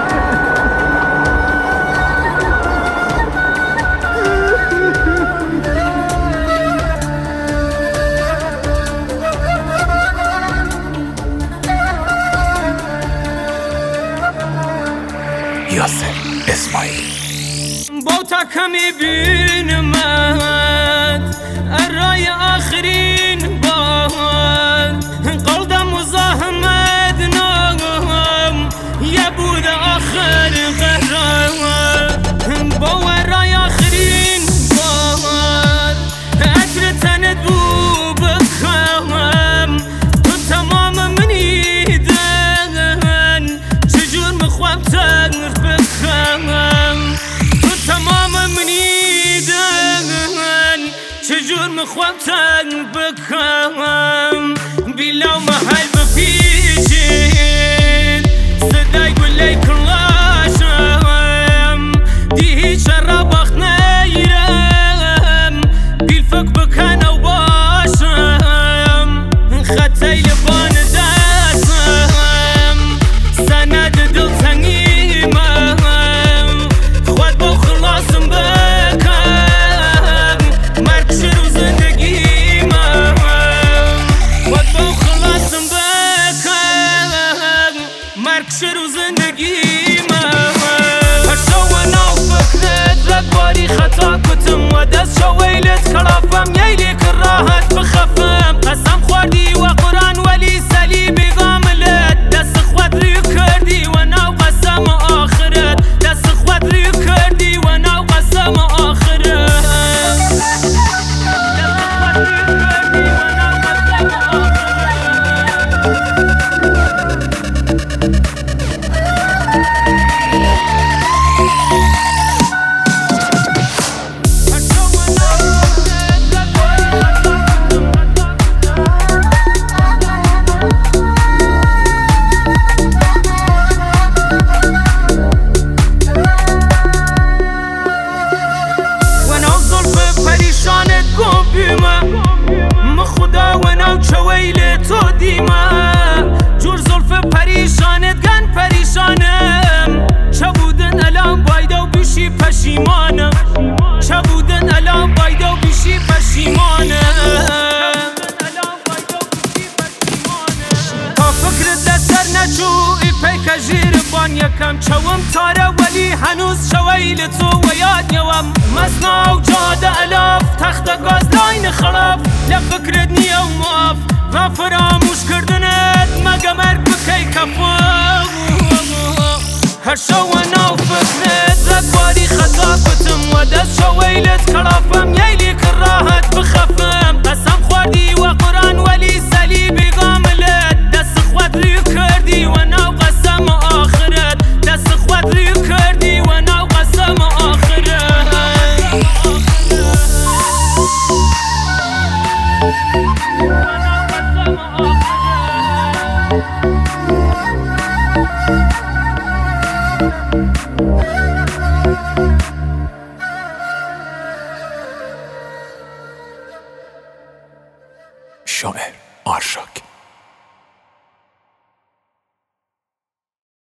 یاسر اسماعیل با تکمی بینمت الرای آخرین باد قلدم مزاحمت نام یبود آخر قرار با الرای آخرین باد عطر تنت بو بخوام تو تمام منی دن چجور مخوام تنف بخوام تو تمام منی دن چجور مخوام تنف بخوام بیلا محل بپیچین صدای گلی کلاشم دیهی شراب اخت نیرم بیل فک بکن و باشم خطای لبان دستم سند دل تنگیمم خود با خلاصم بکن مرگ شروع زندگیمم خود با خلاصم بکن مرگ شروع زندگیمم هرشو و ناو فکرت رگباری خطا کتم و دست شویلت کلافم ییلی کراهت بخفم قسم خوردی و قرآن ولی سلیبی غاملت دست خود ری کردی و ناو قسم آخرت دست خود ری کردی و ناو قسم آخرت پریشانت گم بیمه ما خدا و نو چویل تو دیمه جور زلف پریشانت گن پریشانم چه بودن الان بایدو بیشی پشیمانم چه بودن الان بایدو بیشی پشیمانم تا فکرت دستر نچو ای پیک جیر بان یکم چوم تاره ولی هنوز شویل تو و یاد نوم مسنا و جاده الاف تخت گاز لاین خلاف لفکرت نیا و معاف و فراموش کردنت مگه مرگ بکی کفا هر شو و ناو فکرت رگباری خطا کتم و دست شویلت کلاف